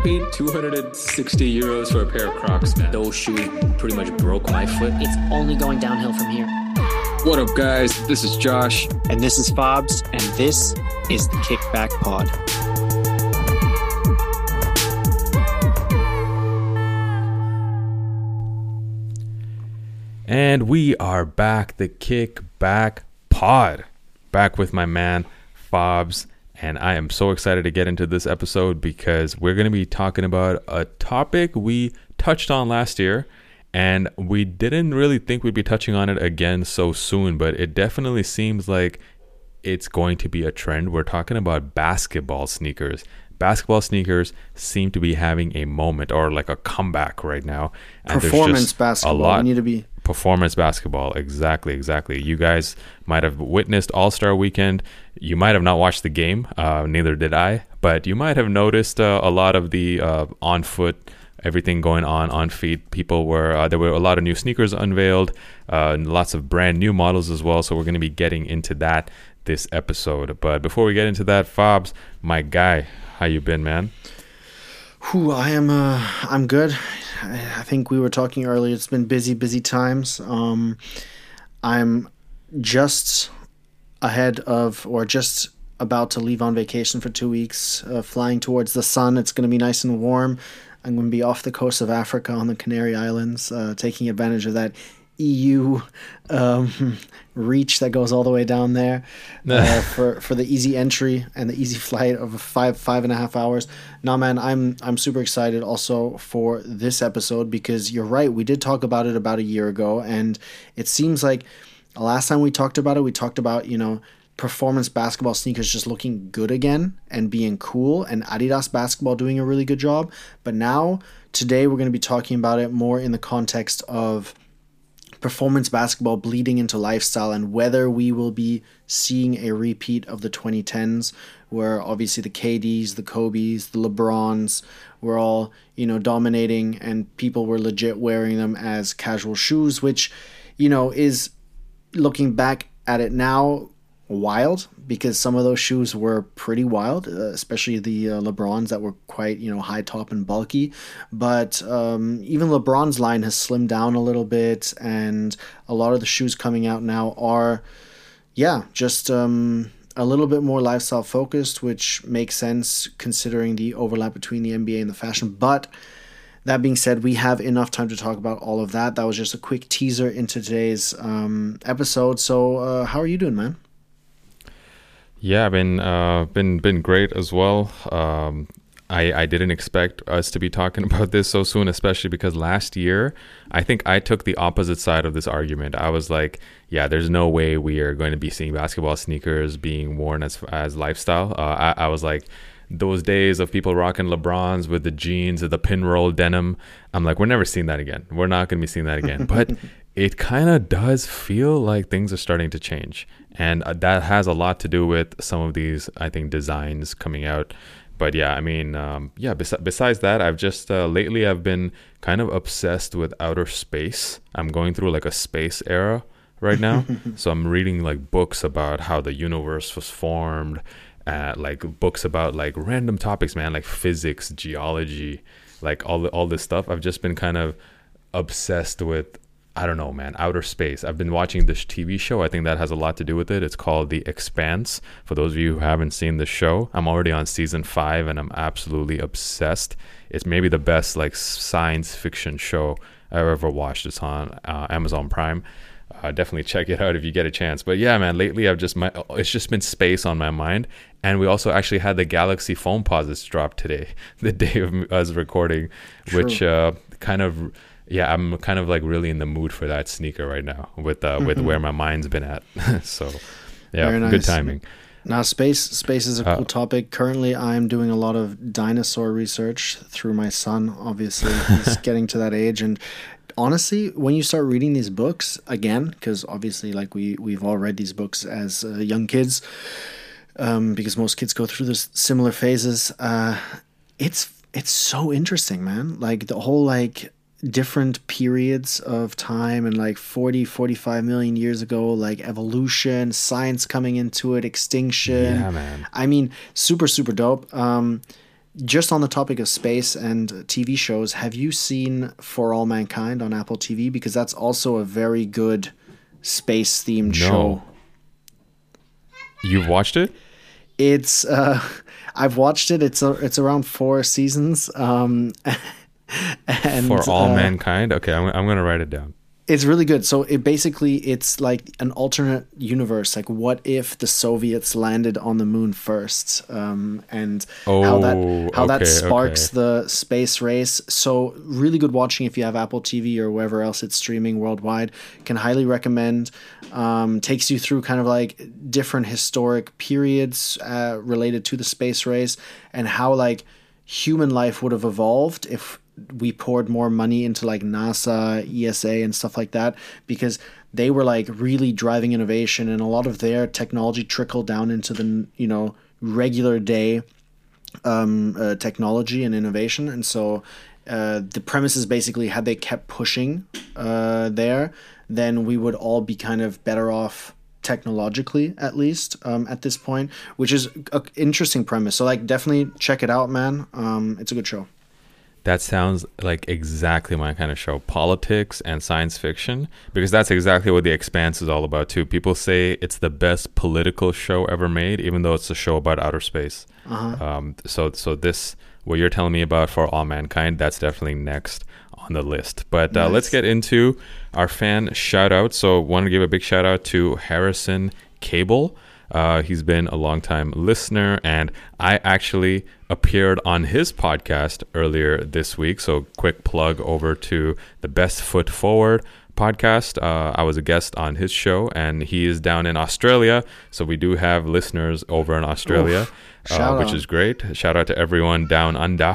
paid 260 euros for a pair of Crocs, man. Those shoes pretty much broke my foot. It's only going downhill from here. What up, guys? This is Josh. And this is Fobs, and this is the Kickback Pod. And we are back, the Kickback Pod. Back with my man, Fobs. And I am so excited to get into this episode because we're going to be talking about a topic we touched on last year. And we didn't really think we'd be touching on it again so soon, but it definitely seems like it's going to be a trend. We're talking about basketball sneakers. Basketball sneakers seem to be having a moment or like a comeback right now. And performance basketball. We need to be performance basketball. Exactly. You guys might have witnessed All-Star Weekend. You might have not watched the game. Neither did I. But you might have noticed a lot of the on foot, everything going on feet. People were there were a lot of new sneakers unveiled, lots of brand new models as well. So we're going to be getting into that this episode. But before we get into that, Fobs, my guy, how you been, man? I'm good. I think we were talking earlier. It's been busy times. I'm just ahead of, or just about to leave on vacation for 2 weeks, flying towards the sun. It's going to be nice and warm. I'm going to be off the coast of Africa on the Canary Islands, taking advantage of that EU reach that goes all the way down there for the easy entry and the easy flight of 5.5 hours. Nah, man, I'm super excited also for this episode because you're right. We did talk about it about a year ago, and it seems like the last time we talked about it, we talked about, performance basketball sneakers just looking good again and being cool, and Adidas basketball doing a really good job. But now, today, we're going to be talking about it more in the context of performance basketball bleeding into lifestyle and whether we will be seeing a repeat of the 2010s where obviously the KDs, the Kobes, the LeBrons were all, dominating and people were legit wearing them as casual shoes, which, is looking back at it now wild because some of those shoes were pretty wild, especially the LeBrons that were quite high top and bulky, but even LeBron's line has slimmed down a little bit, and a lot of the shoes coming out now are just a little bit more lifestyle focused, which makes sense considering the overlap between the NBA and the fashion. But that being said, we have enough time to talk about all of that. That was just a quick teaser into today's episode. So how are you doing, man? Yeah, I've been great as well. I didn't expect us to be talking about this so soon, especially because last year, I think I took the opposite side of this argument. I was like, yeah, there's no way we are going to be seeing basketball sneakers being worn as lifestyle. I was like, those days of people rocking LeBrons with the jeans or the pinroll denim, I'm like, we're never seeing that again. We're not going to be seeing that again. But it kind of does feel like things are starting to change. And that has a lot to do with some of these, I think, designs coming out. But yeah, besides that, I've just lately I've been kind of obsessed with outer space. I'm going through like a space era right now. So I'm reading like books about how the universe was formed, like books about like random topics, man, like physics, geology, like all this stuff. I've just been kind of obsessed with, I don't know, man, outer space. I've been watching this TV show. I think that has a lot to do with it. It's called The Expanse. For those of you who haven't seen the show, I'm already on season 5 and I'm absolutely obsessed. It's maybe the best like science fiction show I've ever watched. It's on Amazon Prime. Definitely check it out if you get a chance. But yeah, man, lately it's just been space on my mind. And we also actually had the Galaxy Foamposites drop today, the day of us recording, True. Which yeah, I'm kind of like really in the mood for that sneaker right now with where my mind's been at. So yeah, nice. Good timing. Now, space is a cool topic. Currently, I'm doing a lot of dinosaur research through my son. Obviously, he's getting to that age. And honestly, when you start reading these books again, because obviously like we've all read these books as young kids, because most kids go through this similar phases, it's so interesting, man. Like the whole like different periods of time and like 45 million years ago, like evolution, science coming into it, extinction. Yeah, man. I mean, super dope. just on the topic of space and TV shows, have you seen For All Mankind on Apple TV? Because that's also a very good space themed show. You've watched it? It's I've watched it. It's around 4 seasons. And For All Mankind. Okay, I'm gonna write it down. It's really good. So it's like an alternate universe. Like, what if the Soviets landed on the moon first? And how that sparks the space race. So really good watching if you have Apple TV or wherever else it's streaming worldwide. Can highly recommend. Takes you through kind of like different historic periods related to the space race and how like human life would have evolved if we poured more money into like NASA, ESA and stuff like that, because they were like really driving innovation, and a lot of their technology trickled down into the, you know, regular day technology and innovation. And so the premise is basically, had they kept pushing there, then we would all be kind of better off technologically, at least at this point, which is an interesting premise. So like definitely check it out, man. It's a good show. That sounds like exactly my kind of show, politics and science fiction, because that's exactly what The Expanse is all about too. People say it's the best political show ever made, even though it's a show about outer space. So this, what you're telling me about For All Mankind, that's definitely next on the list. But Nice. Let's get into our fan shout out. So want to give a big shout out to Harrison Cable. He's been a longtime listener, and I actually appeared on his podcast earlier this week. So quick plug over to the Best Foot Forward podcast. I was a guest on his show, and he is down in Australia. So we do have listeners over in Australia, which is great. Shout out to everyone down under.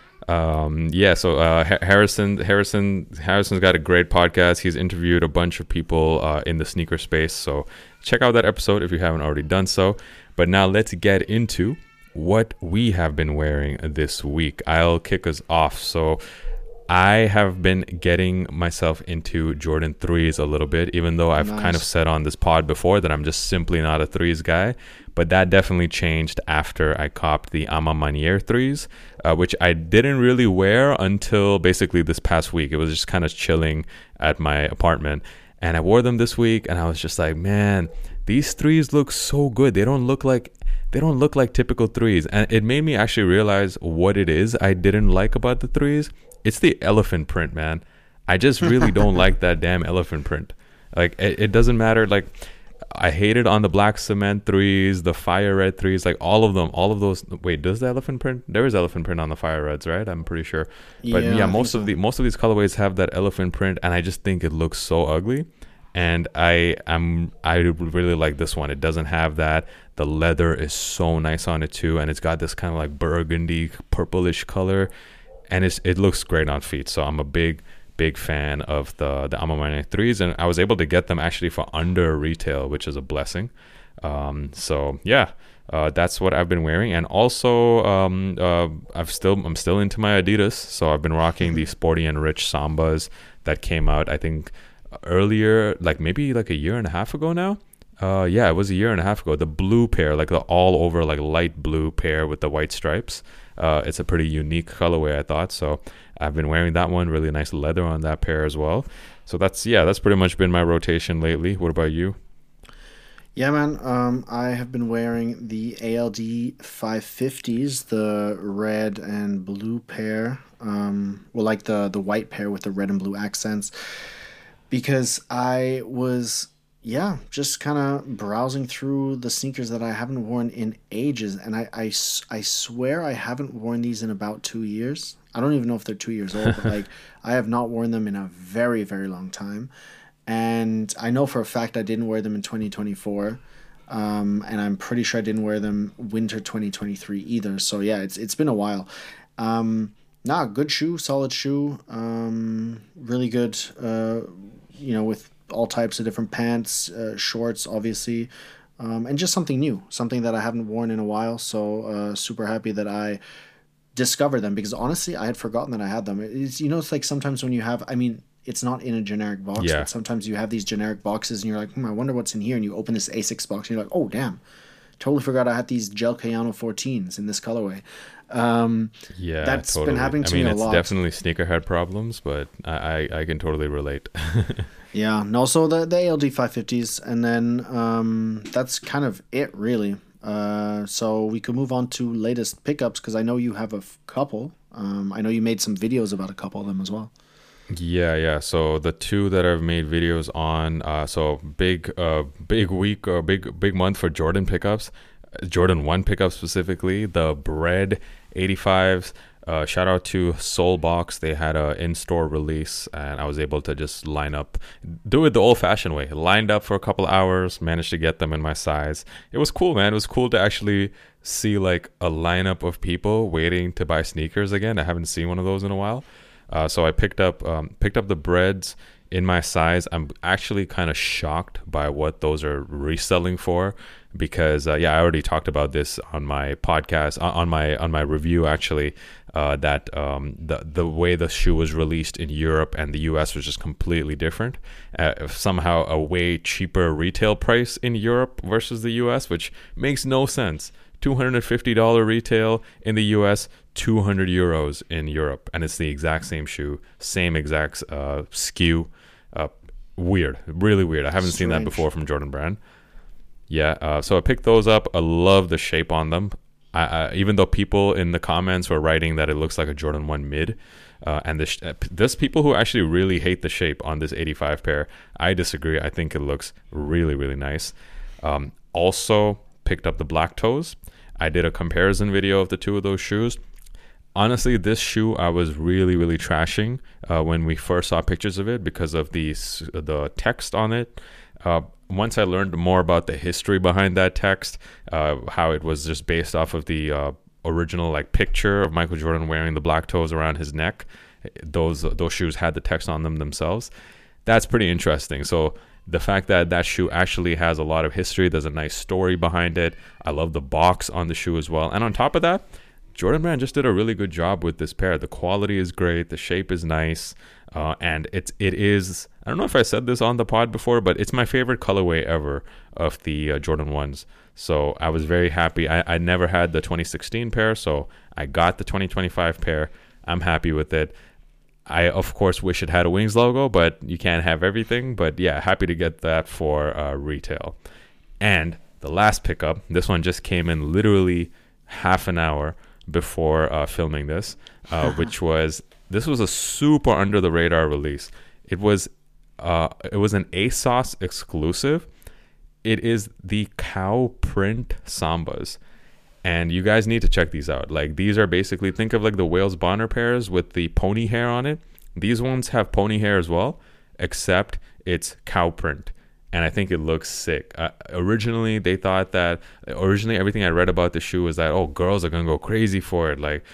So Harrison's got a great podcast. He's interviewed a bunch of people in the sneaker space. So check out that episode if you haven't already done so. But now let's get into what we have been wearing this week. I'll kick us off. So I have been getting myself into Jordan 3s a little bit, even though I've kind of said on this pod before that I'm just simply not a 3s guy. But that definitely changed after I copped the Ama Manier 3s, which I didn't really wear until basically this past week. It was just kind of chilling at my apartment. And I wore them this week, and I was just like, man, these 3s look so good. They don't look like typical 3s. And it made me actually realize what it is I didn't like about the 3s. It's the elephant print, man. I just really don't like that damn elephant print. Like, it doesn't matter. Like, I hated on the black cement 3s, the fire red 3s, like all of them, all of those. Wait, does the elephant print? There is elephant print on the fire reds, right? I'm pretty sure. But yeah, most of these colorways have that elephant print, and I just think it looks so ugly. And I really like this one. It doesn't have that. The leather is so nice on it too, and it's got this kind of like burgundy purplish color, and it looks great on feet. So I'm a big fan of the Ama Manier 3s, and I was able to get them actually for under retail, which is a blessing. So yeah, that's what I've been wearing. And also I'm still into my Adidas, so I've been rocking the Sporty and Rich Sambas that came out, I think, earlier, like maybe like a year and a half ago now. Yeah, it was a year and a half ago. The blue pair, like the all over like light blue pair with the white stripes. It's a pretty unique colorway, I thought. So I've been wearing that one. Really nice leather on that pair as well. So that's pretty much been my rotation lately. What about you? Yeah, man. I have been wearing the ALD 550s, the red and blue pair. Like the white pair with the red and blue accents, because I was just kind of browsing through the sneakers that I haven't worn in ages, and I swear I haven't worn these in about 2 years. I don't even know if they're 2 years old, but like I have not worn them in a very, very long time. And I know for a fact I didn't wear them in 2024, and I'm pretty sure I didn't wear them winter 2023 either. So yeah, it's been a while. Good shoe, solid shoe, really good. With all types of different pants, shorts, obviously, and just something new, something that I haven't worn in a while. So super happy that I discovered them, because honestly, I had forgotten that I had them. It's like sometimes when you have, it's not in a generic box, but sometimes you have these generic boxes and you're like, I wonder what's in here. And you open this Asics box and you're like, oh, damn, totally forgot I had these Gel Cayano 14s in this colorway. Yeah, that's totally. been happening to me a lot. It's definitely sneakerhead problems, but I can totally relate. Yeah, and also the ALD 550s, and then that's kind of it, really. So we could move on to latest pickups, because I know you have a couple. I know you made some videos about a couple of them as well. Yeah. So the two that I've made videos on, so big week or big month for Jordan pickups, Jordan 1 pickups specifically, the Bread 85s. Shout out to Soulbox. They had a in-store release, and I was able to just do it the old-fashioned way. Lined up for a couple hours, managed to get them in my size. It was cool, man. It was cool to actually see like a lineup of people waiting to buy sneakers again. I haven't seen one of those in a while. So I picked up the Breads in my size. I'm actually kind of shocked by what those are reselling for, because I already talked about this on my podcast, on my review actually, that the way the shoe was released in Europe and the US was just completely different. Somehow a way cheaper retail price in Europe versus the US, which makes no sense. $250 retail in the US, 200 euros in Europe, and it's the exact same shoe, same exact SKU. Weird, really weird. I haven't seen that before from Jordan Brand. Yeah, so I picked those up. I love the shape on them. Even though people in the comments were writing that it looks like a Jordan 1 mid, and there's people who actually really hate the shape on this 85 pair. I disagree. I think it looks really, really nice. Also picked up the Black Toes. I did a comparison video of the two of those shoes. Honestly, this shoe I was really, really trashing when we first saw pictures of it because of the text on it. Once I learned more about the history behind that text, how it was just based off of the original like picture of Michael Jordan wearing the black toes around his neck, those shoes had the text on them themselves. That's pretty interesting. So the fact that that shoe actually has a lot of history, there's a nice story behind it. I love the box on the shoe as well. And on top of that, Jordan Brand just did a really good job with this pair. The quality is great. The shape is nice. And it is, I don't know if I said this on the pod before, but it's my favorite colorway ever of the Jordan 1s. So I was very happy. I never had the 2016 pair, so I got the 2025 pair. I'm happy with it. I, of course, wish it had a Wings logo, but you can't have everything. But yeah, happy to get that for retail. And the last pickup, this one just came in literally half an hour before filming this, which was, this was a super under the radar release. It was an ASOS exclusive. It is the cow print Sambas. And you guys need to check these out. Like, these are basically, think of like the Wales Bonner pairs with the pony hair on it. These ones have pony hair as well, except it's cow print. And I think it looks sick. Originally, they thought that, everything I read about the shoe was that, oh, girls are going to go crazy for it. Like,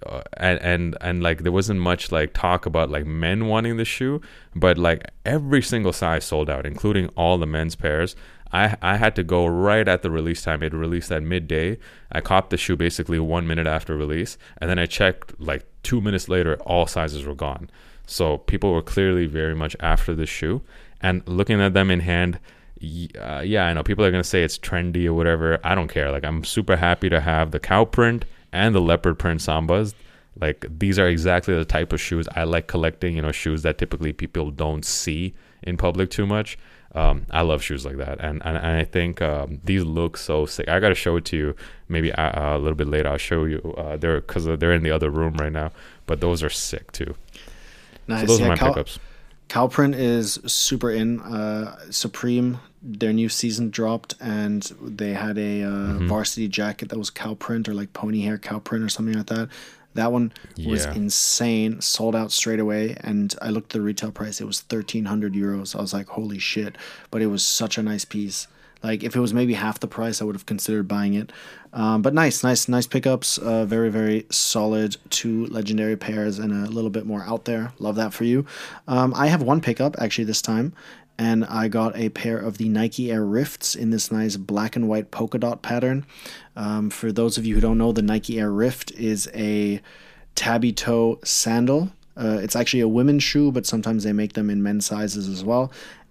and like there wasn't much like talk about like men wanting the shoe, but like every single size sold out, including all the men's pairs. I had to go right at the release time. It released at midday. I copped the shoe basically 1 minute after release, and then I checked like 2 minutes later, all sizes were gone. So people were clearly very much after this shoe. And looking at them in hand, yeah, I know people are gonna say it's trendy or whatever. I don't care. Like, I'm super happy to have the cow print and the leopard print Sambas. Like, these are exactly the type of shoes I like collecting, you know, shoes that typically people don't see in public too much. I love shoes like that, and I think these look so sick. I gotta show it to you maybe a little bit later. I'll show you because they're in the other room right now, but those are sick too. Nice. So those are my pickups. Cow print is super in. Supreme, their new season dropped, and they had a varsity jacket that was cow print or like pony hair cow print or something like that. That one was insane, sold out straight away, and I looked at the retail price. It was 1,300 euros. I was like, holy shit. But it was such a nice piece. Like, if it was maybe half the price, I would have considered buying it. But nice pickups. Very, very solid. 2 legendary pairs and a little bit more out there. Love that for you. I have one pickup, actually, this time. And I got a pair of the Nike Air Rifts in this nice black and white polka dot pattern. For those of you who don't know, the Nike Air Rift is a tabby toe sandal. It's actually a women's shoe, but sometimes they make them in men's sizes as well.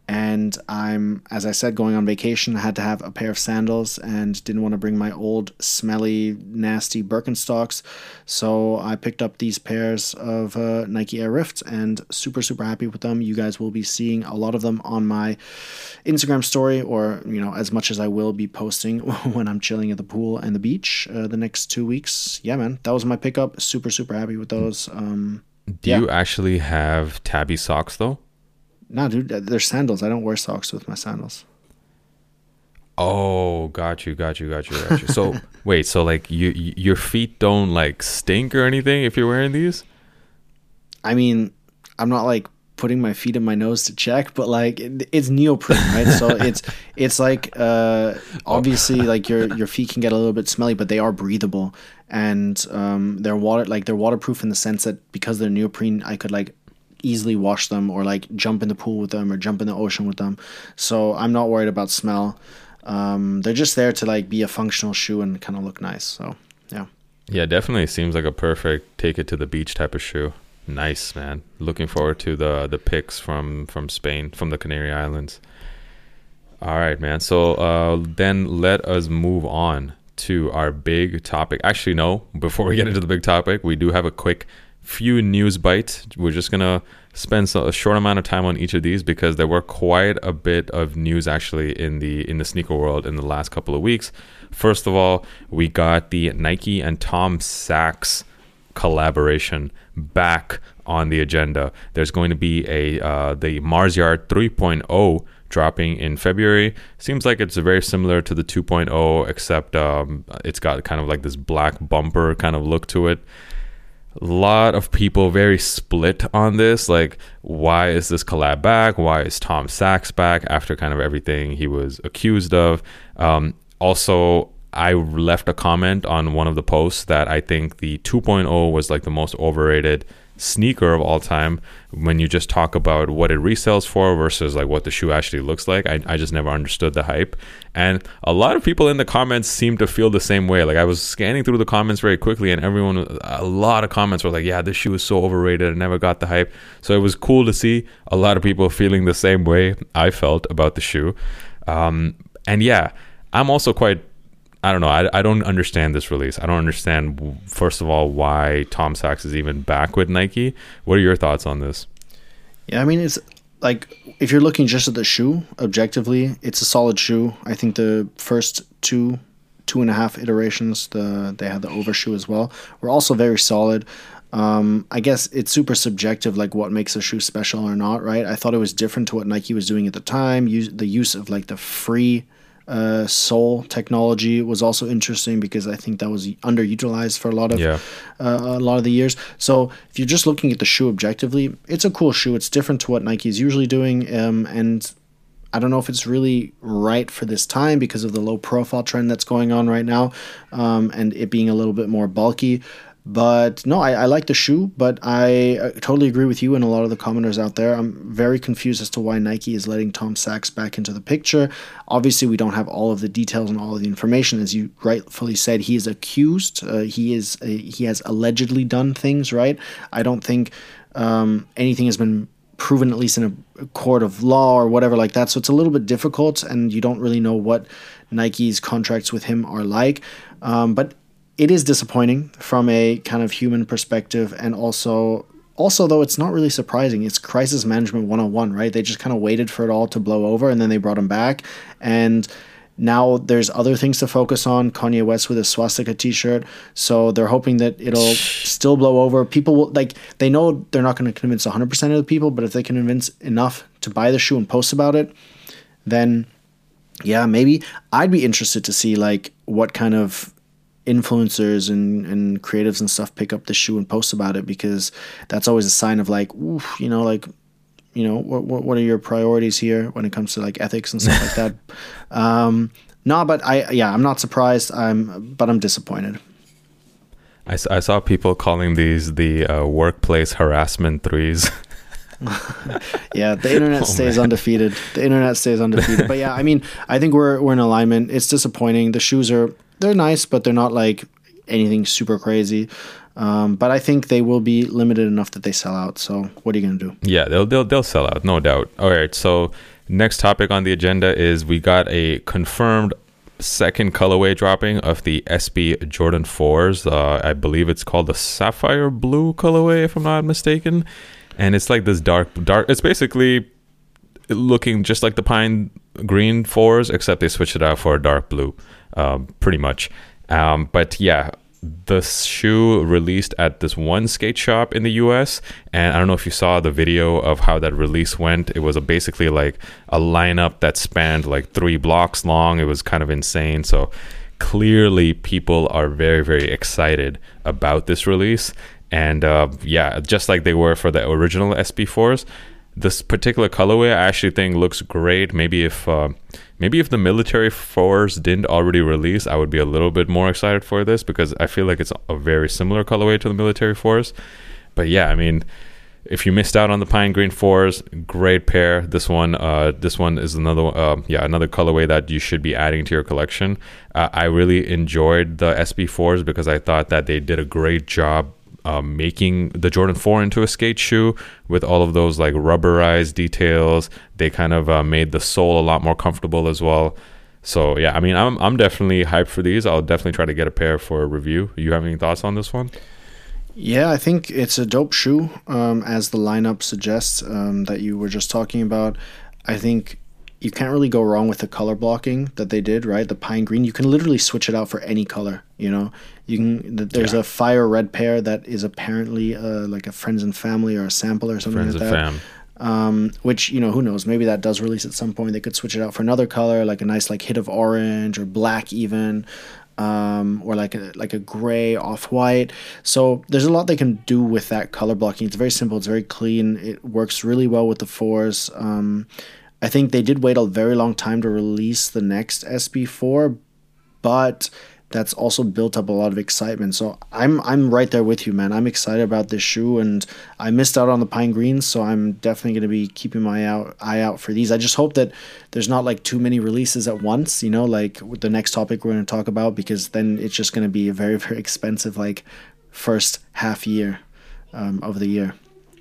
And I'm, as I said, going on vacation. I had to have a pair of sandals and didn't want to bring my old, smelly, nasty Birkenstocks. So I picked up these pairs of Nike Air Rift and super, super happy with them. You guys will be seeing a lot of them on my Instagram story, or, as much as I will be posting when I'm chilling at the pool and the beach the next 2 weeks. Yeah, man, that was my pickup. Super, super happy with those. Do you actually have tabby socks though? No, dude, they're sandals. I don't wear socks with my sandals. Oh, got you. So wait, so like your feet don't like stink or anything if you're wearing these? I mean, I'm not like putting my feet in my nose to check, but like it's neoprene, right? So it's like obviously like your feet can get a little bit smelly, but they are breathable, and they're waterproof in the sense that because they're neoprene, I could like easily wash them or like jump in the pool with them or jump in the ocean with them. So I'm not worried about smell. They're just there to like be a functional shoe and kind of look nice. So yeah, definitely seems like a perfect take it to the beach type of shoe. Nice, man. Looking forward to the pics from Spain, from the Canary Islands. All right, man. So then let us move on to our big topic. Actually, no, before we get into the big topic, we do have a quick few news bites. We're just gonna spend a short amount of time on each of these because there were quite a bit of news actually in the sneaker world in the last couple of weeks. First of all, we got the Nike and Tom Sachs collaboration back on the agenda. There's going to be the Mars Yard 3.0 dropping in February. Seems like it's very similar to the 2.0, except it's got kind of like this black bumper kind of look to it. A lot of people very split on this. Like, why is this collab back? Why is Tom Sachs back after kind of everything he was accused of? Also, I left a comment on one of the posts that I think the 2.0 was like the most overrated sneaker of all time when you just talk about what it resells for versus like what the shoe actually looks like. I just never understood the hype, and a lot of people in the comments seem to feel the same way. Like, I was scanning through the comments very quickly and a lot of comments were like, yeah, this shoe is so overrated, I never got the hype. So it was cool to see a lot of people feeling the same way I felt about the shoe. And yeah, I'm also quite, I don't know. I don't understand this release. I don't understand, first of all, why Tom Sachs is even back with Nike. What are your thoughts on this? Yeah, I mean, it's like, if you're looking just at the shoe, objectively, it's a solid shoe. I think the first two and a half iterations, they had the overshoe as well, were also very solid. I guess it's super subjective, like what makes a shoe special or not, right? I thought it was different to what Nike was doing at the time. The use of like the free sole technology was also interesting because I think that was underutilized for a lot of the years. So if you're just looking at the shoe objectively, it's a cool shoe. It's different to what Nike is usually doing, and I don't know if it's really right for this time because of the low profile trend that's going on right now, and it being a little bit more bulky. But no, I like the shoe, but I totally agree with you and a lot of the commenters out there. I'm very confused as to why Nike is letting Tom Sachs back into the picture. Obviously, we don't have all of the details and all of the information. As you rightfully said, he is accused. He has allegedly done things, right? I don't think anything has been proven, at least in a court of law or whatever like that. So it's a little bit difficult, and you don't really know what Nike's contracts with him are like. But it is disappointing from a kind of human perspective, and also though it's not really surprising. It's crisis management 101, right? They just kind of waited for it all to blow over, and then they brought him back, and now there's other things to focus on. Kanye West with his swastika t-shirt, so they're hoping that it'll still blow over. People will, like, they know they're not going to convince 100% of the people, but if they can convince enough to buy the shoe and post about it, then yeah, maybe I'd be interested to see like what kind of influencers and creatives and stuff pick up the shoe and post about it, because that's always a sign of like, oof, what are your priorities here when it comes to like ethics and stuff like that. No, but I'm not surprised. But I'm disappointed. I saw people calling these the workplace harassment threes. Yeah, the internet stays undefeated. But yeah, I mean, I think we're in alignment. It's disappointing. The shoes they're nice, but they're not like anything super crazy. But I think they will be limited enough that they sell out. So what are you going to do? Yeah, they'll sell out, no doubt. All right, so next topic on the agenda is we got a confirmed second colorway dropping of the SB Jordan 4s. I believe it's called the Sapphire Blue colorway, if I'm not mistaken. And it's like this dark. It's basically looking just like the Pine Green 4s, except they switched it out for a dark blue, pretty much. But yeah, the shoe released at this one skate shop in the US, and I don't know if you saw the video of how that release went. It was basically like a lineup that spanned like 3 blocks long. It was kind of insane. So clearly people are very, very excited about this release. And yeah, just like they were for the original SB4s, this particular colorway I actually think looks great. Maybe if the military 4s didn't already release, I would be a little bit more excited for this, because I feel like it's a very similar colorway to the military 4s. But yeah, I mean, if you missed out on the Pine Green 4s, great pair. This one is another colorway that you should be adding to your collection. I really enjoyed the SB4s because I thought that they did a great job making the Jordan 4 into a skate shoe with all of those like rubberized details. They kind of made the sole a lot more comfortable as well. So yeah, I mean, I'm definitely hyped for these. I'll definitely try to get a pair for a review. You have any thoughts on this one? Yeah, I think it's a dope shoe, as the lineup suggests, that you were just talking about. I think you can't really go wrong with the color blocking that they did, right? The Pine Green, you can literally switch it out for any color, you know? There's a fire red pair that is apparently like a Friends and Family or a sample or something Friends like and that. Fam. Which, you know, who knows? Maybe that does release at some point. They could switch it out for another color, like a nice like hit of orange or black even, or like a gray off-white. So there's a lot they can do with that color blocking. It's very simple. It's very clean. It works really well with the 4s. I think they did wait a very long time to release the next SB4, but that's also built up a lot of excitement. So I'm right there with you, man. I'm excited about this shoe, and I missed out on the Pine Greens, so I'm definitely going to be keeping my eye out for these. I just hope that there's not like too many releases at once, you know, like with the next topic we're going to talk about, because then it's just going to be a very, very expensive like first half year of the year.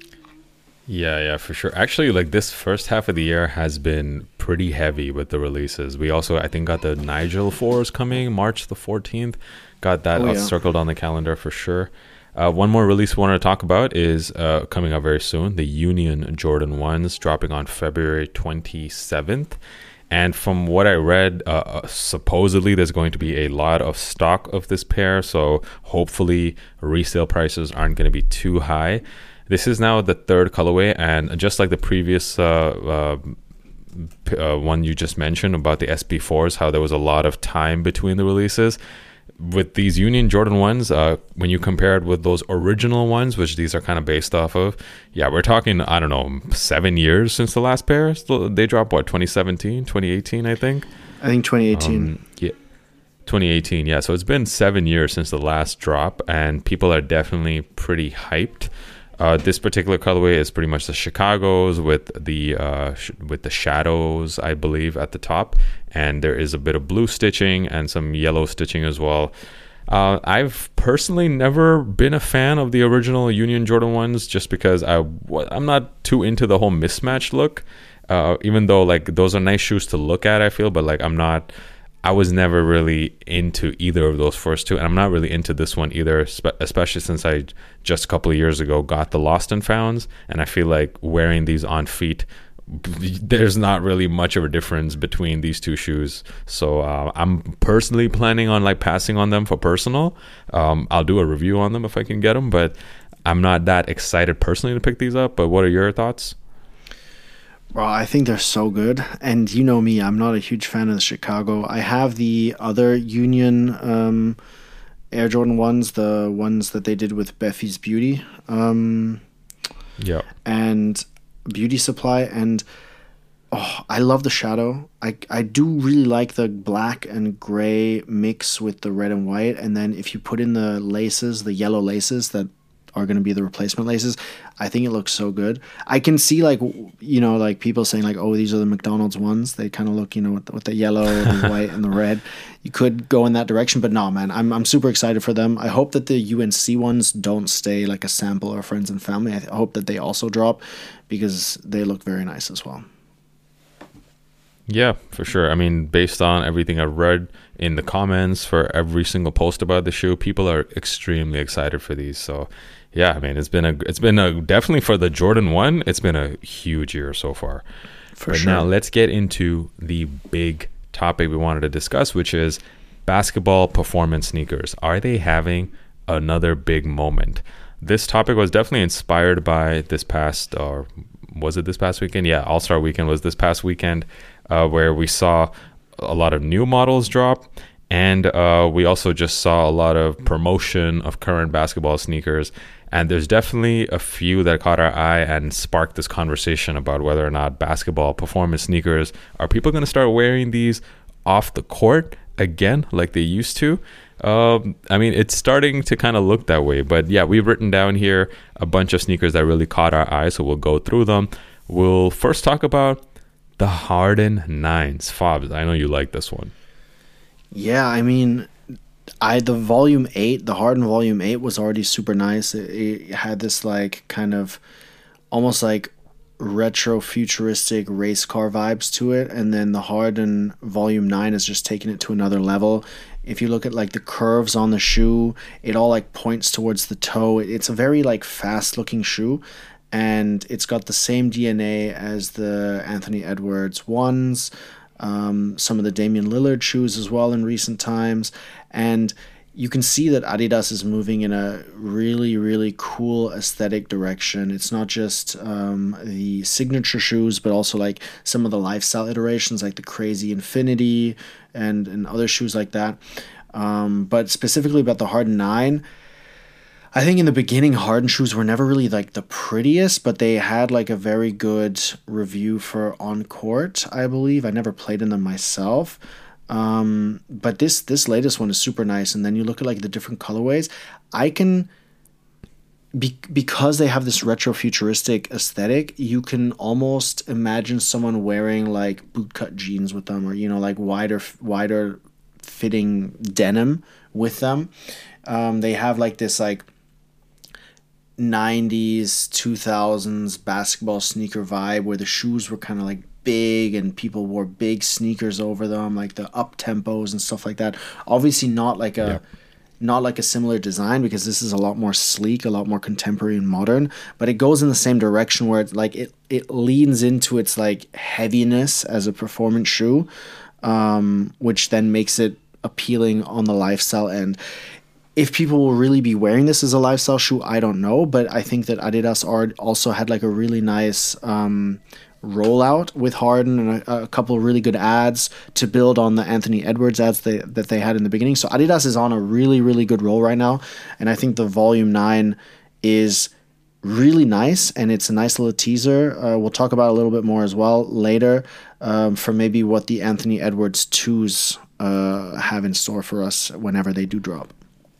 Yeah, for sure. Actually, like this first half of the year has been pretty heavy with the releases. We also, I think, got the Nigel 4s coming March the 14th. Got that circled on the calendar for sure. One more release we want to talk about is coming up very soon. The Union Jordan 1s dropping on February 27th. And from what I read, supposedly there's going to be a lot of stock of this pair. So hopefully resale prices aren't going to be too high. This is now the 3rd colorway, and just like the previous one you just mentioned about the SB4s, how there was a lot of time between the releases. With these Union Jordan 1s, when you compare it with those original ones, which these are kind of based off of, yeah, we're talking, I don't know, 7 years since the last pair. They dropped, what, 2017, 2018, I think? I think 2018. Yeah. 2018, yeah. So it's been 7 years since the last drop, and people are definitely pretty hyped. This particular colorway is pretty much the Chicago's with the shadows, I believe, at the top, and there is a bit of blue stitching and some yellow stitching as well. I've personally never been a fan of the original Union Jordan 1s, just because I'm not too into the whole mismatched look. Even though like those are nice shoes to look at, I feel, but like I was never really into either of those first two, and I'm not really into this one either, especially since I just a couple of years ago got the Lost and Founds, and I feel like wearing these on feet, there's not really much of a difference between these two shoes. So I'm personally planning on like passing on them for personal. I'll do a review on them if I can get them, but I'm not that excited personally to pick these up. But what are your thoughts? Well, I think they're so good. And you know me, I'm not a huge fan of the Chicago. I have the other Union Air Jordan 1s, the ones that they did with Beffy's Beauty. Yeah. And Beauty Supply. And I love the shadow. I do really like the black and gray mix with the red and white. And then if you put in the laces, the yellow laces that are going to be the replacement laces. I think it looks so good. I can see like, you know, like people saying like, oh, these are the McDonald's ones. They kind of look, you know, with the yellow, the white, and the red. You could go in that direction, but no, man, I'm super excited for them. I hope that the UNC ones don't stay like a sample or friends and family. I hope that they also drop because they look very nice as well. Yeah, for sure. I mean, based on everything I've read in the comments for every single post about the shoe, people are extremely excited for these. So, yeah, I mean, it's been a definitely for the Jordan 1, it's been a huge year so far. For but sure. now let's get into the big topic we wanted to discuss, which is basketball performance sneakers. Are they having another big moment? This topic was definitely inspired by this past, or was it this past weekend? Yeah, All-Star Weekend was this past weekend. Where we saw a lot of new models drop, and we also just saw a lot of promotion of current basketball sneakers. And there's definitely a few that caught our eye and sparked this conversation about whether or not basketball performance sneakers, are people going to start wearing these off the court again like they used to? I mean, it's starting to kind of look that way. But yeah, we've written down here a bunch of sneakers that really caught our eye, so we'll go through them. We'll first talk about the Harden 9s. Fabs, I know you like this one. Yeah, I mean, the Volume 8, the Harden Volume 8 was already super nice. It had this like kind of almost like retro futuristic race car vibes to it, and then the Harden Volume 9 is just taking it to another level. If you look at like the curves on the shoe, it all like points towards the toe. It's a very like fast looking shoe. And it's got the same DNA as the Anthony Edwards ones, some of the Damian Lillard shoes as well in recent times. And you can see that Adidas is moving in a really, really cool aesthetic direction. It's not just the signature shoes, but also like some of the lifestyle iterations like the Crazy Infinity and other shoes like that. But specifically about the Harden 9, I think in the beginning, Harden shoes were never really like the prettiest, but they had like a very good review for On Court, I believe. I never played in them myself. But this latest one is super nice. And then you look at like the different colorways. I can, because they have this retro futuristic aesthetic, you can almost imagine someone wearing like bootcut jeans with them, or, you know, like wider fitting denim with them. They have like this like 90s 2000s basketball sneaker vibe where the shoes were kind of like big and people wore big sneakers over them, like the up tempos and stuff like that. Obviously not like a similar design, because this is a lot more sleek, a lot more contemporary and modern, but it goes in the same direction where it's like it leans into its like heaviness as a performance shoe, which then makes it appealing on the lifestyle end. If people will really be wearing this as a lifestyle shoe, I don't know, but I think that Adidas also had like a really nice rollout with Harden and a couple of really good ads to build on the Anthony Edwards ads that they had in the beginning. So Adidas is on a really, really good roll right now, and I think the Volume 9 is really nice, and it's a nice little teaser. We'll talk about a little bit more as well later for maybe what the Anthony Edwards 2s have in store for us whenever they do drop.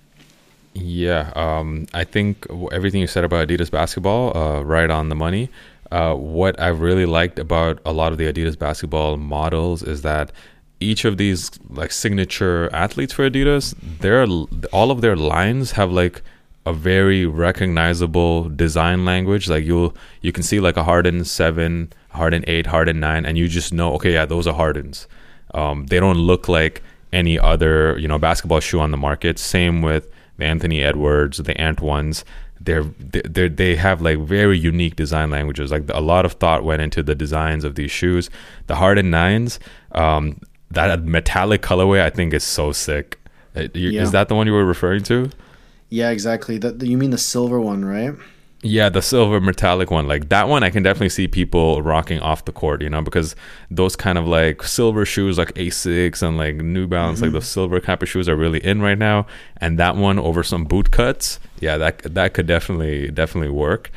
Yeah, I think everything you said about Adidas basketball, right on the money. What I really liked about a lot of the Adidas basketball models is that each of these like signature athletes for Adidas, all of their lines have like a very recognizable design language. Like you can see like a Harden 7, Harden 8, Harden 9, and you just know, okay, yeah, those are Hardens. They don't look like any other, basketball shoe on the market. Same with the Anthony Edwards, the Ant ones. They have like very unique design languages. Like a lot of thought went into the designs of these shoes. The Harden 9s, that metallic colorway, I think is so sick. Is that the one you were referring to? Yeah, exactly. You mean the silver one, right? Yeah, the silver metallic one. Like that one, I can definitely see people rocking off the court, because those kind of like silver shoes like Asics and like New Balance, like the silver type of shoes are really in right now. And that one over some boot cuts, yeah, that could definitely work.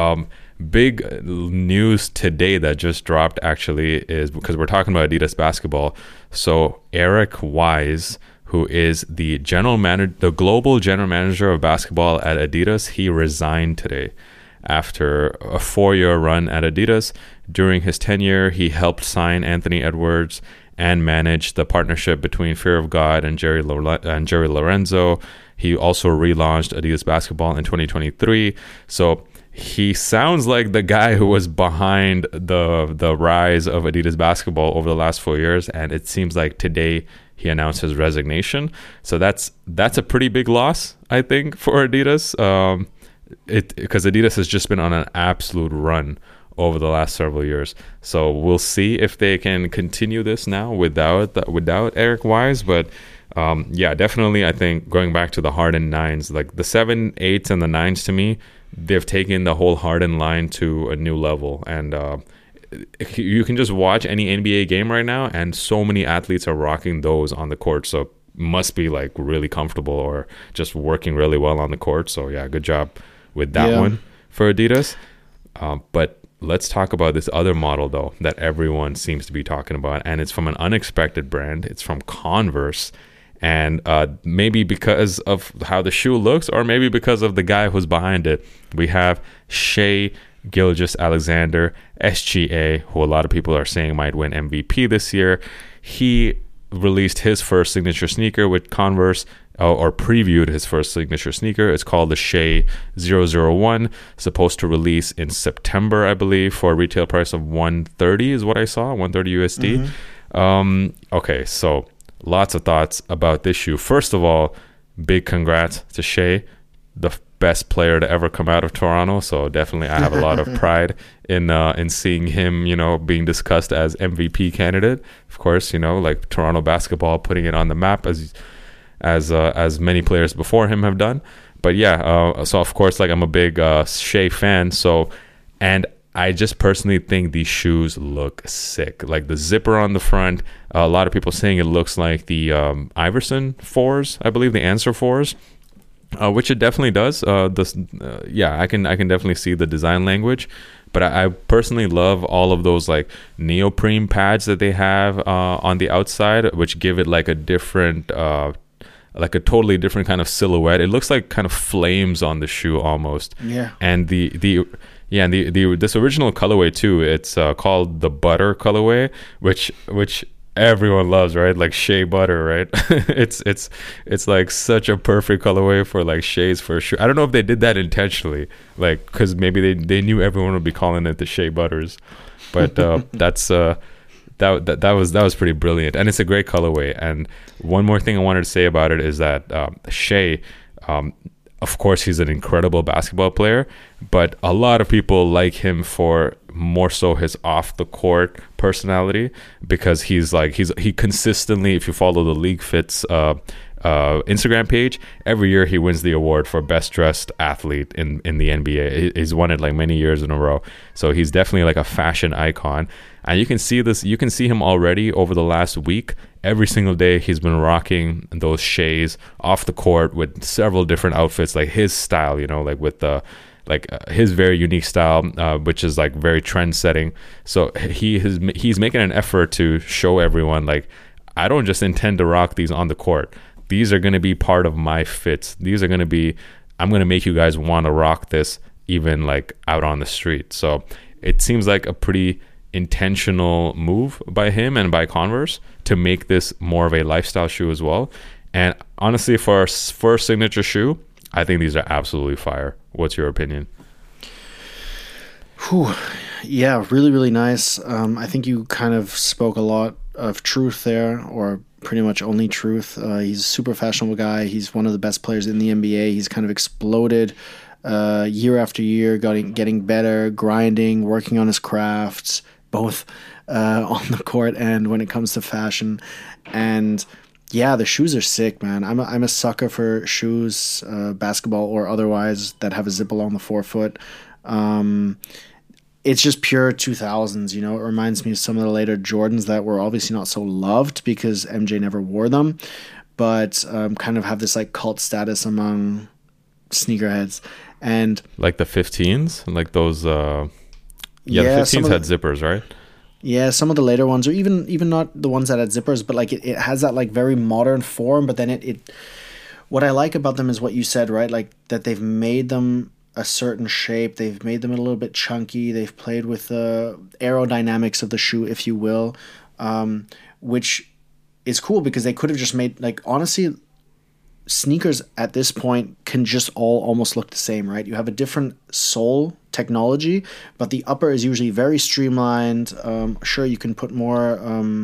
Big news today that just dropped actually is because we're talking about Adidas basketball. So Eric Wise who is the global general manager of basketball at Adidas. He resigned today after a 4-year run at Adidas. During his tenure, he helped sign Anthony Edwards and manage the partnership between Fear of God and Jerry Lorenzo. He also relaunched Adidas Basketball in 2023. So he sounds like the guy who was behind the rise of Adidas Basketball over the last 4 years. And it seems like today he announced his resignation. So that's a pretty big loss, I think, for Adidas. Because Adidas has just been on an absolute run over the last several years. So we'll see if they can continue this now without Eric Wise. But yeah, definitely, I think going back to the Harden 9s, like the 7, 8s, and the 9s, to me, they've taken the whole Harden line to a new level. And you can just watch any NBA game right now, and so many athletes are rocking those on the court. So must be like really comfortable or just working really well on the court. So yeah, good job with that one for Adidas. But let's talk about this other model, though, that everyone seems to be talking about. And it's from an unexpected brand. It's from Converse. And maybe because of how the shoe looks, or maybe because of the guy who's behind it, we have Shai Gilgeous-Alexander, SGA, who a lot of people are saying might win MVP this year. He released his first signature sneaker with Converse, or previewed his first signature sneaker. It's called the Shai 001, supposed to release in September, I believe, for a retail price of $130 is what I saw, $130 USD. Okay, so lots of thoughts about this shoe. First of all, big congrats to Shai, the best player to ever come out of Toronto. So definitely I have a lot of pride in seeing him, being discussed as MVP candidate. Of course, like Toronto basketball putting it on the map as many players before him have done. But yeah, so of course, like I'm a big Shai fan. So, and I just personally think these shoes look sick. Like the zipper on the front, a lot of people saying it looks like the Iverson 4s, I believe the Answer 4s, which it definitely does. Yeah, I can definitely see the design language. But I personally love all of those like neoprene pads that they have on the outside, which give it like a different like a totally different kind of silhouette. It looks like kind of flames on the shoe almost. Yeah. And this original colorway too, it's called the Butter colorway, which everyone loves, right? Like Shea Butter, right? it's like such a perfect colorway for like Shai's first shoe. I don't know if they did that intentionally, like because maybe they knew everyone would be calling it the Shea Butters, but that was pretty brilliant, and it's a great colorway. And one more thing I wanted to say about it is that Shai, of course, he's an incredible basketball player, but a lot of people like him for more so his off the court personality, because he consistently, if you follow the League Fits Instagram page, every year he wins the award for best dressed athlete in the NBA. He's won it like many years in a row. So he's definitely like a fashion icon. And you can see him already over the last week. Every single day he's been rocking those Shais off the court with several different outfits, like his style, like with the his very unique style, which is like very trend setting. So he's making an effort to show everyone, like, I don't just intend to rock these on the court. These are going to be part of my fits. I'm going to make you guys want to rock this even like out on the street. So it seems like a pretty intentional move by him and by Converse to make this more of a lifestyle shoe as well. And honestly, for our first signature shoe, I think these are absolutely fire. What's your opinion? Whew. Yeah, really, really nice. I think you kind of spoke a lot of truth there, or pretty much only truth. He's a super fashionable guy. He's one of the best players in the NBA. He's kind of exploded year after year, getting better, grinding, working on his crafts, both on the court and when it comes to fashion. And yeah, the shoes are sick, man. I'm a sucker for shoes, basketball or otherwise, that have a zip along the forefoot. It's just pure 2000s, It reminds me of some of the later Jordans that were obviously not so loved because MJ never wore them, but kind of have this like cult status among sneakerheads. And like the 15s, like those. The 15s had zippers, right? Yeah, some of the later ones, or even not the ones that had zippers, but like it has that like very modern form. But then it what I like about them is what you said, right? Like that they've made them a certain shape. They've made them a little bit chunky. They've played with the aerodynamics of the shoe, if you will, which is cool because they could have just made, like, honestly, sneakers at this point can just all almost look the same, right? You have a different sole technology, but the upper is usually very streamlined. Sure, you can put more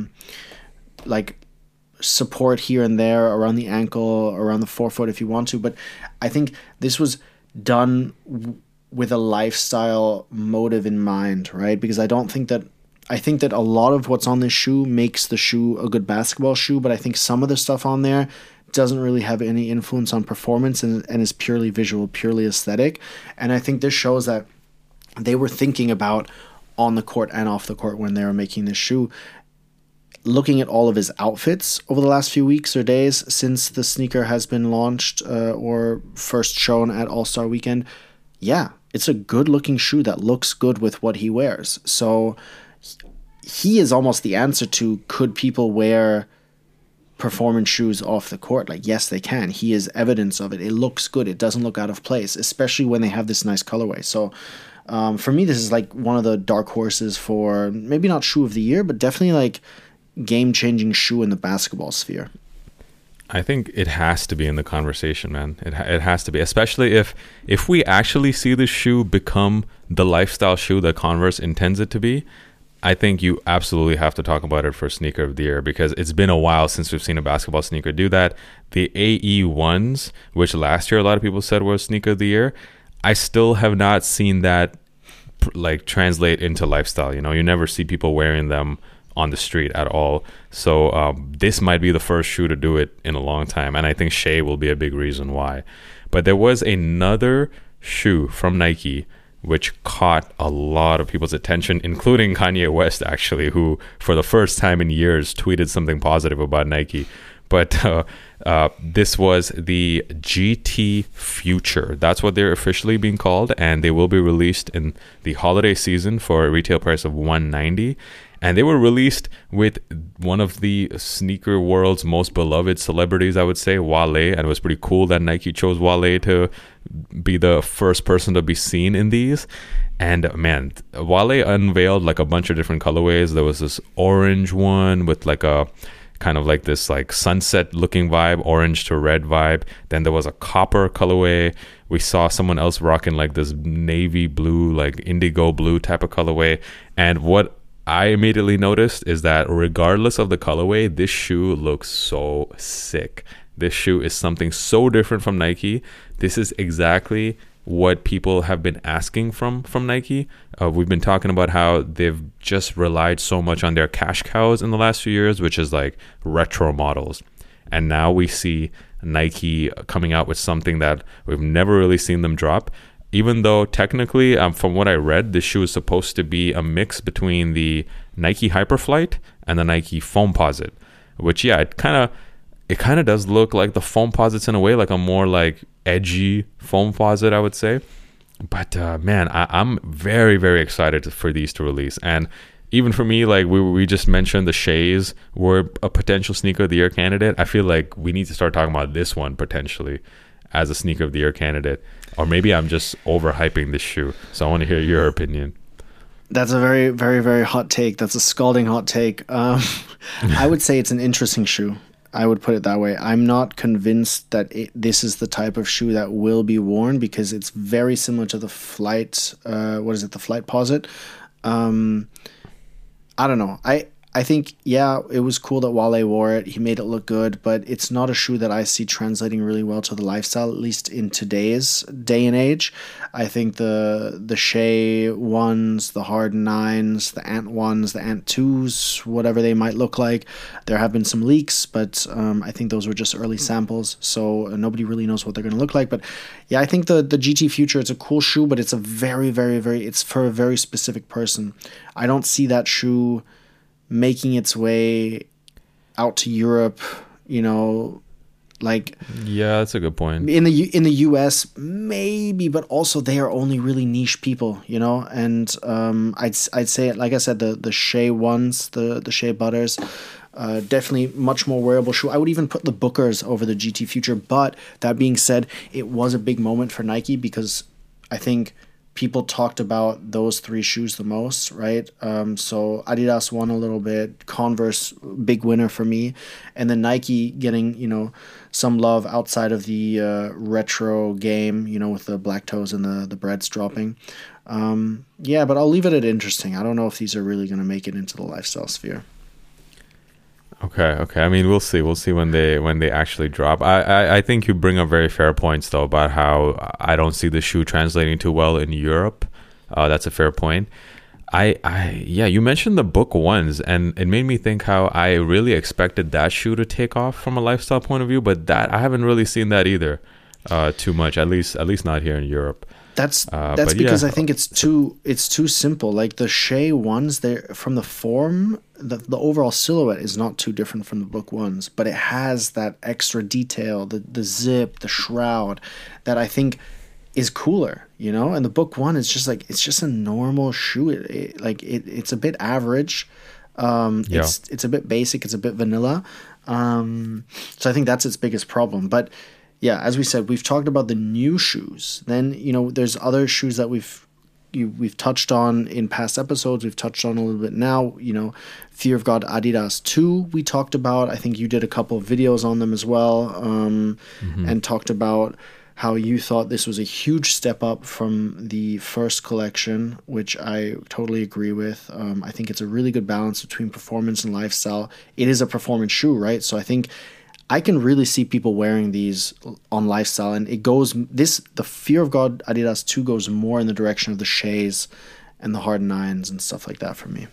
like support here and there around the ankle, around the forefoot if you want to, but I think this was done with a lifestyle motive in mind, right? Because I think that a lot of what's on this shoe makes the shoe a good basketball shoe, but I think some of the stuff on there doesn't really have any influence on performance and is purely visual, purely aesthetic. And I think this shows that they were thinking about on the court and off the court when they were making this shoe. Looking at all of his outfits over the last few weeks or days since the sneaker has been launched or first shown at All-Star Weekend, yeah, it's a good-looking shoe that looks good with what he wears. So he is almost the answer to, could people wear performance shoes off the court? Like, yes, they can. He is evidence of it. It looks good. It doesn't look out of place, especially when they have this nice colorway. So for me, this is like one of the dark horses for maybe not shoe of the year, but definitely like game-changing shoe in the basketball sphere. I think it has to be in the conversation, man. It has to be, especially if we actually see this shoe become the lifestyle shoe that Converse intends it to be. I think you absolutely have to talk about it for sneaker of the year, because it's been a while since we've seen a basketball sneaker do that. The AE1s, which last year a lot of people said was sneaker of the year, I still have not seen that like translate into lifestyle. You know, you never see people wearing them on the street at all. So this might be the first shoe to do it in a long time, and I think Shea will be a big reason why. But there was another shoe from Nike which caught a lot of people's attention, including Kanye West, actually, who for the first time in years tweeted something positive about Nike. But this was the GT Future. That's what they're officially being called, and they will be released in the holiday season for a retail price of $190. And they were released with one of the sneaker world's most beloved celebrities, I would say, Wale. And it was pretty cool that Nike chose Wale to be the first person to be seen in these. And man, Wale unveiled like a bunch of different colorways. There was this orange one with like a kind of like this like sunset looking vibe, orange to red vibe. Then there was a copper colorway. We saw someone else rocking like this navy blue, like indigo blue type of colorway. And what I immediately noticed is that regardless of the colorway, this shoe looks so sick. This shoe is something so different from Nike. This is exactly what people have been asking from Nike. We've been talking about how they've just relied so much on their cash cows in the last few years, which is like retro models. And now we see Nike coming out with something that we've never really seen them drop. Even though technically, from what I read, this shoe is supposed to be a mix between the Nike Hyperflight and the Nike Foamposite, which, yeah, it kind of does look like the Foamposites in a way, like a more like edgy Foamposite, I would say. But man, I'm very, very excited for these to release. And even for me, like we just mentioned the Sheas were a potential sneaker of the year candidate. I feel like we need to start talking about this one potentially as a sneaker of the year candidate. Or maybe I'm just overhyping this shoe. So I want to hear your opinion. That's a very, very, very hot take. That's a scalding hot take. I would say it's an interesting shoe. I would put it that way. I'm not convinced that this is the type of shoe that will be worn, because it's very similar to the Flight. The Flightposite. I don't know. I think, yeah, it was cool that Wale wore it. He made it look good, but it's not a shoe that I see translating really well to the lifestyle, at least in today's day and age. I think the Shea ones, the Hard 9s, the Ant 1s, the Ant 2s, whatever they might look like, there have been some leaks, but I think those were just early samples, so nobody really knows what they're going to look like. But yeah, I think the GT Future, it's a cool shoe, but it's a very, very, very, it's for a very specific person. I don't see that shoe making its way out to Europe, Like, Yeah, that's a good point. in the US maybe, but also they are only really niche people, you know. And I'd say, like I said, the Shea ones, the Shea Butters, definitely much more wearable shoe. I would even put the Bookers over the GT Future. But that being said, it was a big moment for Nike because I think people talked about those three shoes the most, right? So Adidas won a little bit, Converse, big winner for me, and then Nike getting, you know, some love outside of the retro game, you know, with the black toes and the breads dropping. Yeah, but I'll leave it at interesting. I don't know if these are really going to make it into the lifestyle sphere. Okay. I mean, we'll see. We'll see when they actually drop. I think you bring up very fair points though about how I don't see the shoe translating too well in Europe. That's a fair point. Yeah, you mentioned the Book ones, and it made me think how I really expected that shoe to take off from a lifestyle point of view, but that I haven't really seen that either too much. At least not here in Europe. That's because I think it's too simple. Like the Shea ones, they from the form, the overall silhouette is not too different from the Book ones, but it has that extra detail, the zip, the shroud, that I think is cooler, you know. And the Book one is just like, it's just a normal shoe. It's a bit average. It's a bit basic. It's a bit vanilla. So I think that's its biggest problem. But yeah, as we said, we've talked about the new shoes. Then, you know, there's other shoes that we've touched on in past episodes. We've touched on a little bit now. You know, Fear of God Adidas 2 we talked about. I think you did a couple of videos on them as well, and talked about how you thought this was a huge step up from the first collection, which I totally agree with. I think it's a really good balance between performance and lifestyle. It is a performance shoe, right? So I think I can really see people wearing these on lifestyle, and the Fear of God Adidas 2 goes more in the direction of the Sheas and the Harden 9s and stuff like that for me.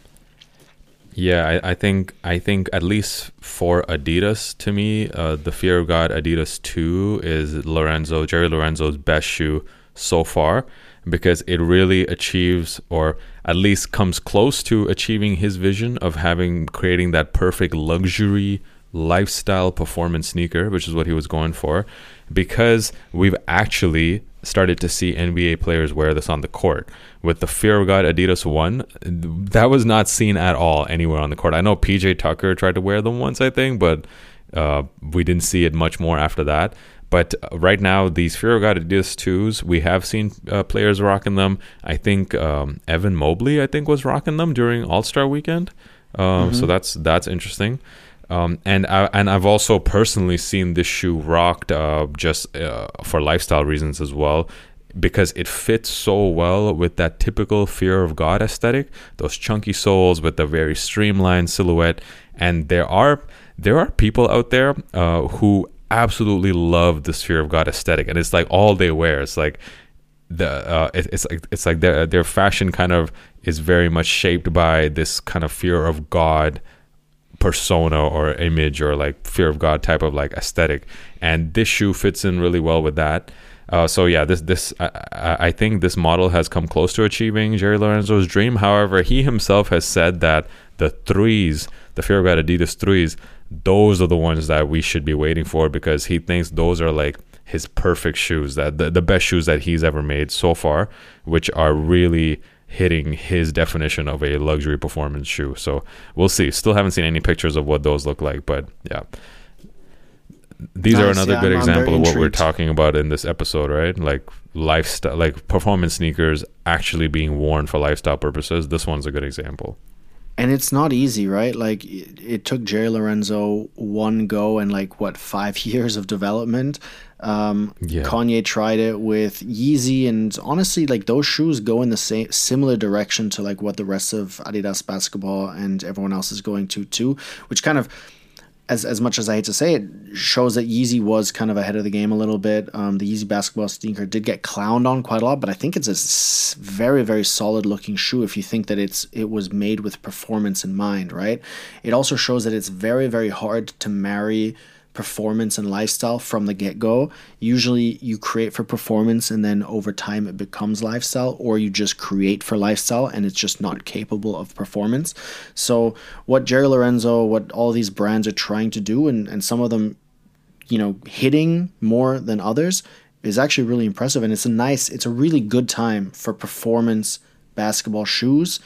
Yeah, I think at least for Adidas, to me, the Fear of God Adidas 2 is Jerry Lorenzo's best shoe so far, because it really achieves, or at least comes close to achieving, his vision of creating that perfect luxury lifestyle performance sneaker, which is what he was going for, because we've actually started to see NBA players wear this on the court. With the Fear of God Adidas 1, that was not seen at all anywhere on the court. I know PJ Tucker tried to wear them once, I think, but we didn't see it much more after that. But right now, these Fear of God Adidas 2s, we have seen players rocking them. I think Evan Mobley, was rocking them during All-Star Weekend. So that's interesting. And I've also personally seen this shoe rocked just for lifestyle reasons as well, because it fits so well with that typical Fear of God aesthetic, those chunky soles with the very streamlined silhouette. And there are people out there who absolutely love this Fear of God aesthetic, and it's like all they wear. It's like it's like their fashion kind of is very much shaped by this kind of Fear of God persona or image, or like Fear of God type of like aesthetic, and this shoe fits in really well with that. So yeah, I think this model has come close to achieving Jerry Lorenzo's dream. However, he himself has said that the Fear of God Adidas 3s, those are the ones that we should be waiting for, because he thinks those are like his perfect shoes, that the best shoes that he's ever made so far, which are really hitting his definition of a luxury performance shoe. So we'll see. Still haven't seen any pictures of what those look like, but yeah. These are another good example of what we're talking about in this episode, right? Like lifestyle, like performance sneakers actually being worn for lifestyle purposes. This one's a good example. And it's not easy, right? Like it took Jerry Lorenzo one go and 5 years of development. Kanye tried it with Yeezy, and honestly, those shoes go in the similar direction to what the rest of Adidas basketball and everyone else is going to too, which kind of, as much as I hate to say it, shows that Yeezy was kind of ahead of the game a little bit. The Yeezy basketball sneaker did get clowned on quite a lot, but I think it's a very, very solid looking shoe if you think that it was made with performance in mind, right? It also shows that it's very, very hard to marry performance and lifestyle from the get-go. Usually you create for performance and then over time it becomes lifestyle, or you just create for lifestyle and it's just not capable of performance. So what Jerry Lorenzo, what all these brands are trying to do, and some of them hitting more than others is actually really impressive. And it's a really good time for performance basketball shoes.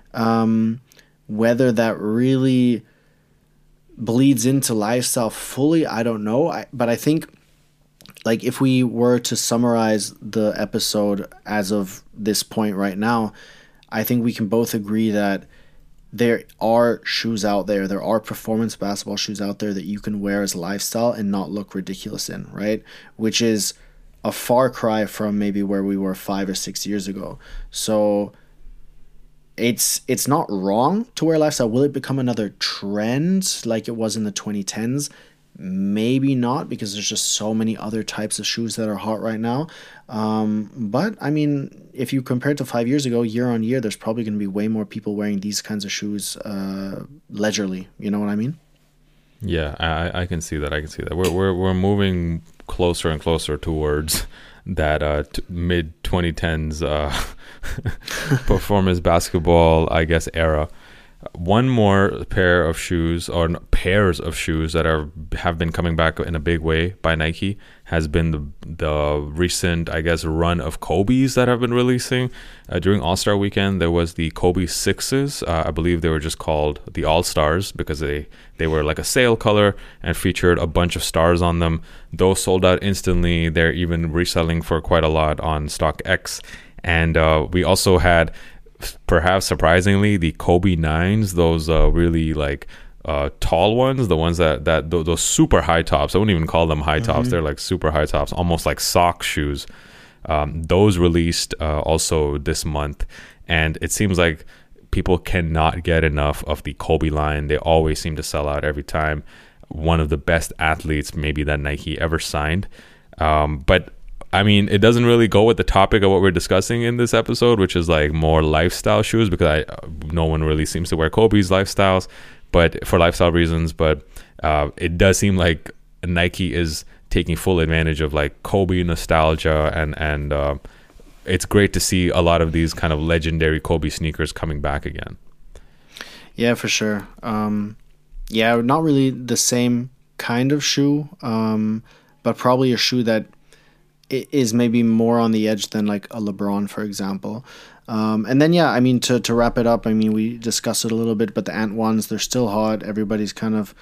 Whether that really bleeds into lifestyle fully, I don't know. But I think, like, if we were to summarize the episode as of this point right now, I think we can both agree that there are shoes out there. There are performance basketball shoes out there that you can wear as a lifestyle and not look ridiculous in, right? Which is a far cry from maybe where we were 5 or 6 years ago. So it's not wrong to wear lifestyle. Will it become another trend like it was in the 2010s? Maybe not, because there's just so many other types of shoes that are hot right now. But I mean, if you compare it to 5 years ago, year on year, there's probably going to be way more people wearing these kinds of shoes leisurely. You know what I mean? Yeah, I can see that. We're moving closer and closer towards that mid 2010s performance basketball, I guess, era. One more pair of shoes, or pairs of shoes that have been coming back in a big way by Nike, has been the recent, I guess, run of Kobe's that have been releasing. During All-Star Weekend, there was the Kobe 6s. I believe they were just called the All-Stars because they were like a sale color and featured a bunch of stars on them. Those sold out instantly. They're even reselling for quite a lot on StockX. And we also had, perhaps surprisingly, the Kobe 9s, those really like tall ones, the ones that those super high tops. I wouldn't even call them high tops. They're like super high tops, almost like sock shoes. Those released also this month, and it seems like people cannot get enough of the Kobe line. They always seem to sell out every time. One of the best athletes maybe that Nike ever signed. But I mean, it doesn't really go with the topic of what we're discussing in this episode, which is like more lifestyle shoes, because no one really seems to wear Kobe's lifestyles, but for lifestyle reasons. But it does seem like Nike is taking full advantage of like Kobe nostalgia, and it's great to see a lot of these kind of legendary Kobe sneakers coming back again. Yeah, for sure. Yeah, not really the same kind of shoe, but probably a shoe that is maybe more on the edge than like a LeBron, for example. And then, yeah, I mean, to wrap it up, I mean, we discussed it a little bit, but the Ant ones, they're still hot. Everybody's kind of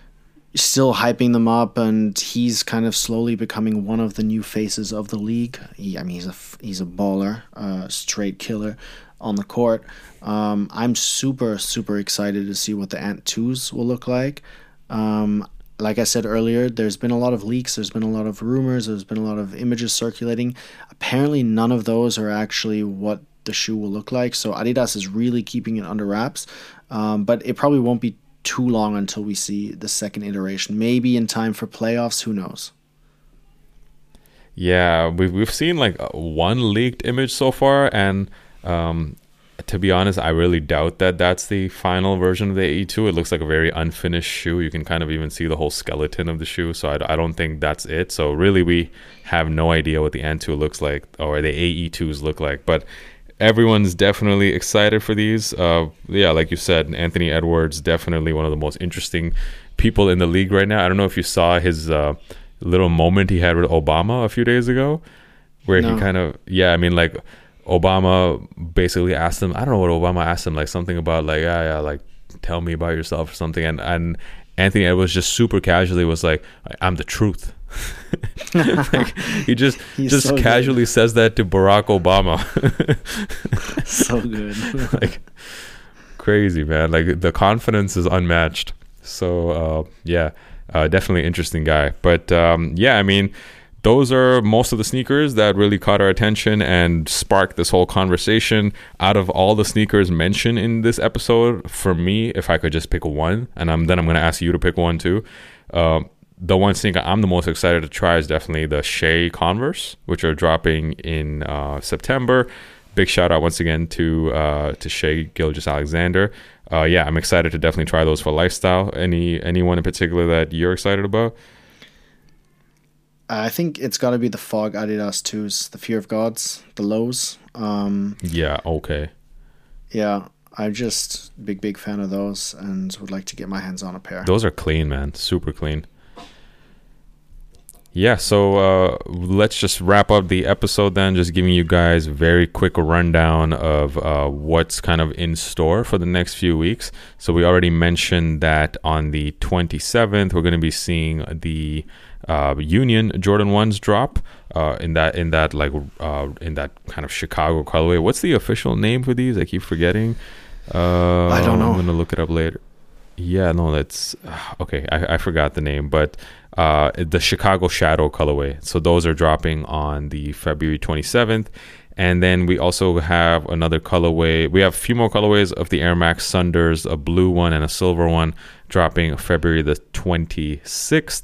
still hyping them up, and he's kind of slowly becoming one of the new faces of the league. He's a baller, straight killer on the court. I'm super, super excited to see what the Ant 2s will look like. Like I said earlier, there's been a lot of leaks, there's been a lot of rumors, there's been a lot of images circulating. Apparently none of those are actually what the shoe will look like, so Adidas is really keeping it under wraps. But it probably won't be too long until we see the second iteration. Maybe in time for playoffs, who knows? Yeah, we've seen like one leaked image so far, and to be honest, I really doubt that that's the final version of the AE2. It looks like a very unfinished shoe. You can kind of even see the whole skeleton of the shoe, so I don't think that's it. So really, we have no idea what the Ant2 looks like, or the AE2s look like, but everyone's definitely excited for these. Yeah, like you said, Anthony Edwards, definitely one of the most interesting people in the league right now. I don't know if you saw his little moment he had with Obama a few days ago, where he kind of, yeah, I mean, like, Obama basically asked him, I don't know what Obama asked him, like something about like, yeah, like, tell me about yourself or something. And Anthony Edwards just super casually was like, I'm the truth. Like, he just so casually good. Says that to Barack Obama. So good. Like, crazy, man. Like, the confidence is unmatched. So yeah, definitely interesting guy. But yeah, I mean, those are most of the sneakers that really caught our attention and sparked this whole conversation. Out of all the sneakers mentioned in this episode, for me, if I could just pick one, and then I'm going to ask you to pick one too. The one sneaker I'm the most excited to try is definitely the Shea Converse, which are dropping in September. Big shout out once again to Shea Gilgeous-Alexander. Yeah, I'm excited to definitely try those for lifestyle. Anyone in particular that you're excited about? I think it's got to be the Fog Adidas 2s, the Fear of Gods, the lows. Yeah, okay. Yeah, I'm just big fan of those and would like to get my hands on a pair. Those are clean, man. Super clean. Yeah, so let's just wrap up the episode then, just giving you guys a very quick rundown of what's kind of in store for the next few weeks. So we already mentioned that on the 27th, we're going to be seeing the Union Jordan 1s drop in that kind of Chicago colorway. What's the official name for these? I keep forgetting. I don't know. I'm going to look it up later. Yeah, no, that's okay. I forgot the name, but the Chicago Shadow colorway. So those are dropping on the February 27th. And then we also have another colorway. We have a few more colorways of the Air Max Thunders, a blue one and a silver one, dropping February the 26th.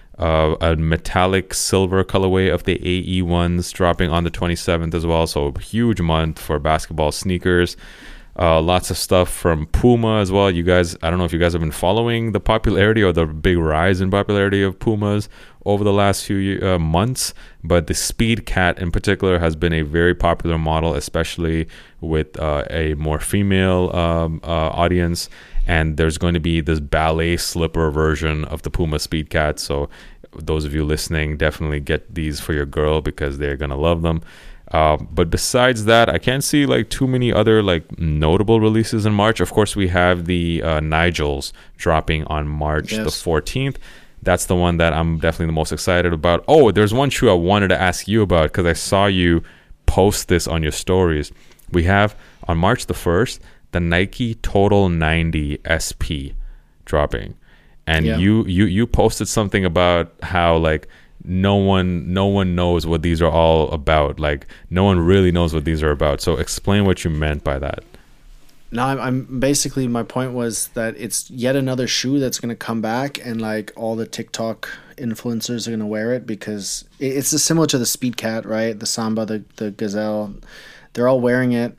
A metallic silver colorway of the AE ones dropping on the 27th as well. So a huge month for basketball sneakers. Lots of stuff from Puma as well. You guys, I don't know if you guys have been following the popularity or the big rise in popularity of Pumas over the last few months, but the Speed Cat in particular has been a very popular model, especially with a more female audience. And there's going to be this ballet slipper version of the Puma Speed Cat. So those of you listening, definitely get these for your girl because they're going to love them. But besides that, I can't see like too many other like notable releases in March. Of course, we have the Nigels dropping on March the 14th. That's the one that I'm definitely the most excited about. Oh, there's one shoe I wanted to ask you about because I saw you post this on your stories. We have on March the 1st, the Nike Total 90 SP dropping. And you posted something about how like no one knows what these are all about. Like no one really knows what these are about. So explain what you meant by that. No, I'm basically, my point was that it's yet another shoe that's going to come back, and like all the TikTok influencers are going to wear it because it's similar to the Speed Cat, right? The Samba, the Gazelle, they're all wearing it.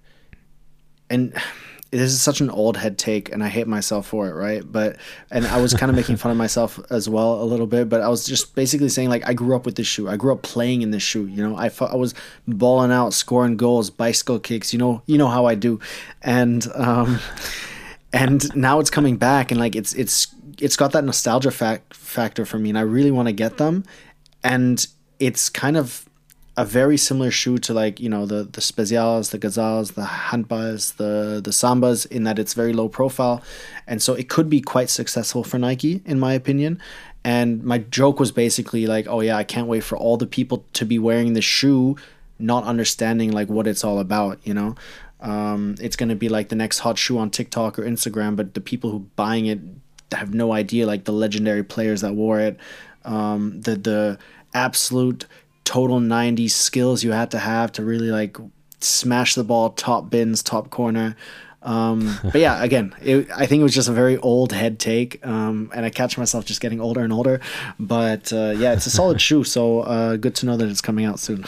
And this is such an old head take, and I hate myself for it, right? And I was kind of making fun of myself as well a little bit, but I was just basically saying, like, I grew up with this shoe. I grew up playing in this shoe. You know, I was balling out, scoring goals, bicycle kicks. You know how I do, and now it's coming back, and like it's got that nostalgia factor for me, and I really want to get them, and it's kind of a very similar shoe to like, you know, the Specials, the Gazelles, the Handbas, the Sambas, in that it's very low profile. And so it could be quite successful for Nike, in my opinion. And my joke was basically like, oh yeah, I can't wait for all the people to be wearing the shoe, not understanding like what it's all about, you know? It's going to be like the next hot shoe on TikTok or Instagram, but the people who buying it have no idea, like the legendary players that wore it, the absolute total 90s skills you had to have to really like smash the ball, top bins, top corner. But yeah, again, I think it was just a very old head take, and I catch myself just getting older and older. But yeah, it's a solid shoe, so good to know that it's coming out soon.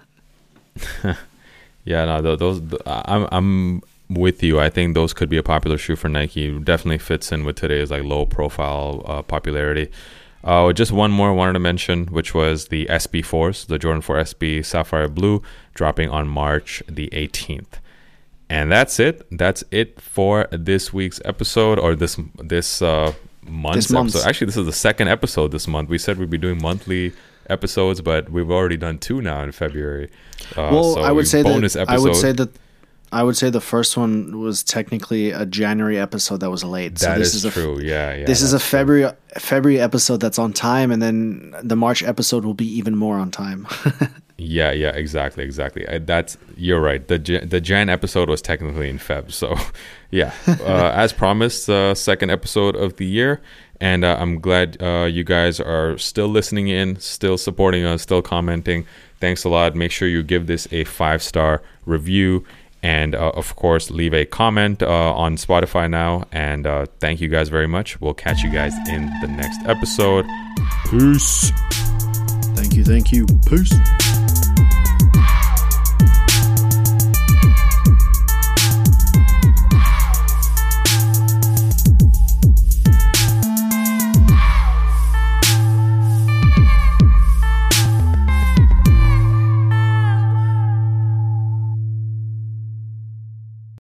Yeah, no, those I'm with you. I think those could be a popular shoe for Nike. It definitely fits in with today's like low profile popularity. Just one more I wanted to mention, which was the SB4s, the Jordan 4 SB Sapphire Blue, dropping on March the 18th. And that's it. That's it for this week's episode, or this month's episode. Actually, this is the second episode this month. We said we'd be doing monthly episodes, but we've already done 2 now in February. So I would say I would say the first one was technically a January episode that was late. That is true. Yeah. This is a February episode that's on time, and then the March episode will be even more on time. Yeah, exactly. You're right. The Jan episode was technically in Feb. So, yeah, as promised, second episode of the year. And I'm glad you guys are still listening in, still supporting us, still commenting. Thanks a lot. Make sure you give this a 5-star review. And, of course, leave a comment on Spotify now. And thank you guys very much. We'll catch you guys in the next episode. Peace. Thank you. Peace.